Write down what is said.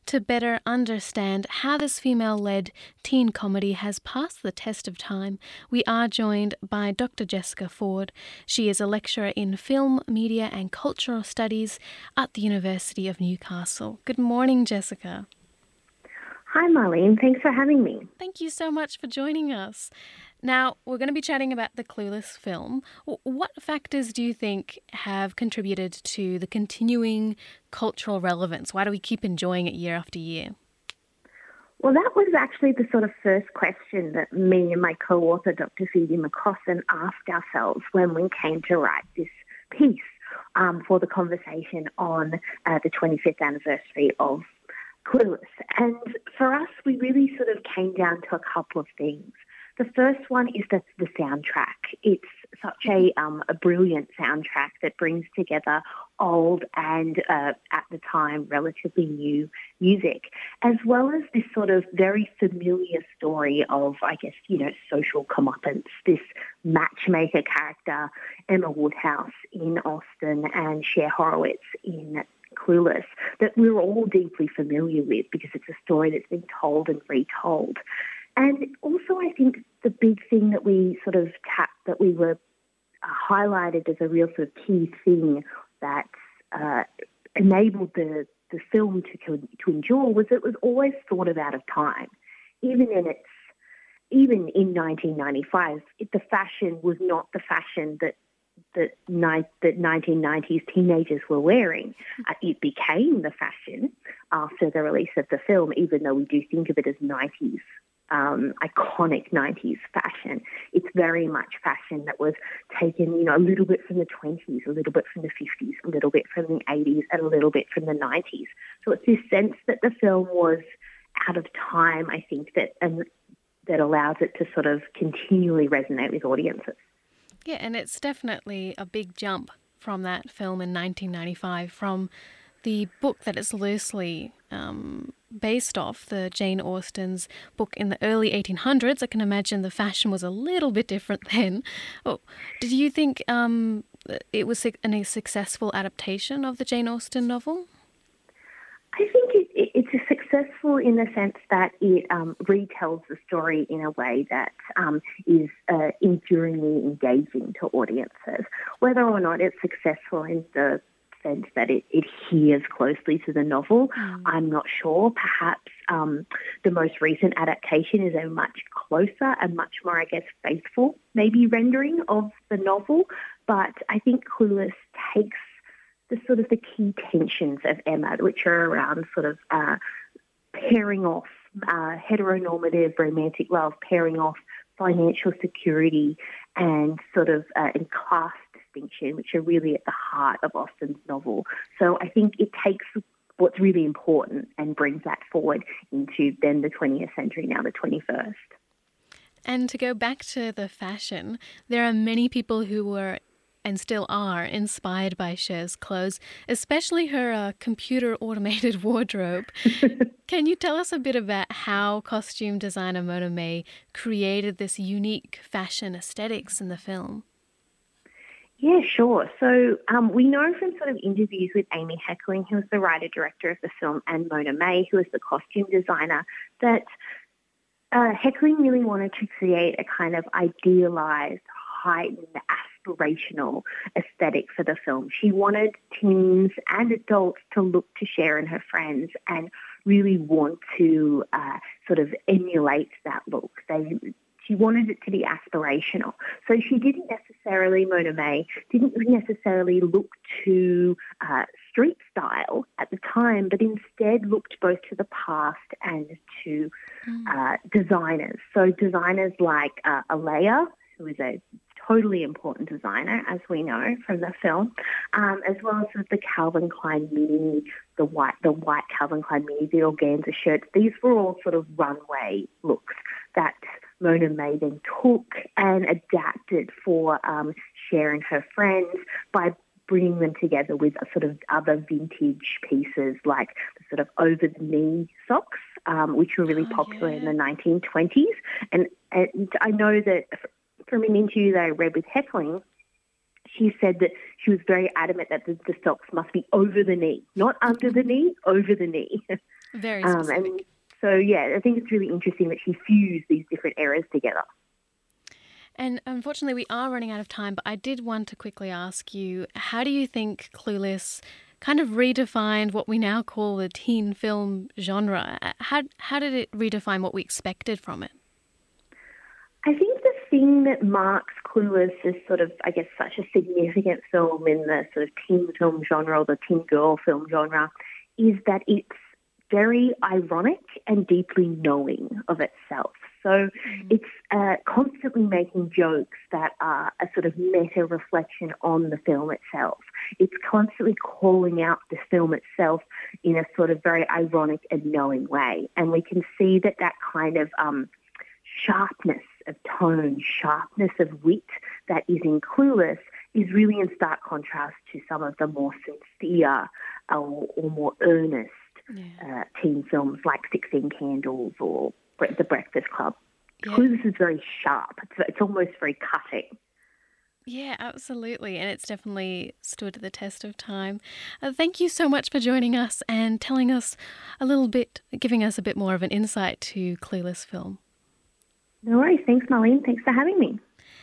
To better understand how this female-led teen comedy has passed the test of time, we are joined by Dr. Jessica Ford. She is a lecturer in film, media and cultural studies at the University of Newcastle. Good morning, Jessica. Hi, Marlene. Thanks for having me. Thank you so much for joining us. Now, we're going to be chatting about the Clueless film. What factors do you think have contributed to the continuing cultural relevance? Why do we keep enjoying it year after year? Well, that was actually the sort of first question that me and my co-author, Dr. Phoebe McCrossan, asked ourselves when we came to write this piece for the conversation on the 25th anniversary of Clueless. And for us, we really sort of came down to a couple of things. The first one is the soundtrack. It's such a brilliant soundtrack that brings together old and, at the time, relatively new music, as well as this sort of very familiar story of, I guess, social comeuppance, this matchmaker character, Emma Woodhouse in Austen and Cher Horowitz in Clueless, that we're all deeply familiar with because it's a story that's been told and retold. And also, I think the big thing that we sort of that we were highlighted as a real sort of key thing that enabled the film to endure was it was always thought of out of time. Even in 1995, the fashion was not the fashion that 1990s teenagers were wearing. It became the fashion after the release of the film, even though we do think of it as 90s. Iconic 90s fashion. It's very much fashion that was taken, a little bit from the 20s, a little bit from the 50s, a little bit from the 80s, and a little bit from the 90s. So it's this sense that the film was out of time, I think, that allows it to sort of continually resonate with audiences. Yeah, and it's definitely a big jump from that film in 1995, from the book that it's loosely based off, the Jane Austen's book in the early 1800s. I can imagine the fashion was a little bit different then. Did you think it was a successful adaptation of the Jane Austen novel? I think it's successful in the sense that it retells the story in a way that is enduringly engaging to audiences. Whether or not it's successful in the sense that it adheres closely to the novel, I'm not sure. Perhaps the most recent adaptation is a much closer and much more, I guess, faithful maybe rendering of the novel. But I think Clueless takes the key tensions of Emma, which are around sort of pairing off heteronormative romantic love, pairing off financial security and sort of and class distinction, which are really at the heart of Austen's novel. So I think it takes what's really important and brings that forward into then the 20th century, now the 21st. And to go back to the fashion, there are many people who were and still are inspired by Cher's clothes, especially her computer-automated wardrobe. Can you tell us a bit about how costume designer Mona May created this unique fashion aesthetics in the film? Yeah, sure. So we know from sort of interviews with Amy Heckerling, who was the writer-director of the film, and Mona May, who was the costume designer, that Heckerling really wanted to create a kind of idealized, heightened, aspirational aesthetic for the film. She wanted teens and adults to look to Cher and her friends and really want to sort of emulate that look. She wanted it to be aspirational. So she Mona May didn't necessarily look to street style at the time, but instead looked both to the past and to designers. So designers like Alea, who is a totally important designer, as we know from the film, as well as sort of the Calvin Klein mini, the white Calvin Klein mini, the organza shirts. These were all sort of runway looks that Mona May then took and adapted for Cher and her friends by bringing them together with a sort of other vintage pieces like the sort of over-the-knee socks, which were really popular in the 1920s. And I know that from an interview that I read with Heckerling, she said that she was very adamant that the socks must be over the knee, not under the knee, over the knee. Very specific. And so, yeah, I think it's really interesting that she fused these different eras together. And unfortunately, we are running out of time, but I did want to quickly ask you, how do you think Clueless kind of redefined what we now call the teen film genre? How did it redefine what we expected from it? I think the thing that marks Clueless as sort of, I guess, such a significant film in the sort of teen film genre or the teen girl film genre is that it's very ironic and deeply knowing of itself. So it's constantly making jokes that are a sort of meta reflection on the film itself. It's constantly calling out the film itself in a sort of very ironic and knowing way. And we can see that kind of sharpness of tone, sharpness of wit that is in Clueless is really in stark contrast to some of the more sincere or more earnest teen films like 16 Candles or The Breakfast Club. Yeah. Clueless is very sharp. It's almost very cutting. Yeah, absolutely. And it's definitely stood the test of time. Thank you so much for joining us and telling us a little bit, giving us a bit more of an insight to Clueless film. No worries. Thanks, Marlene. Thanks for having me.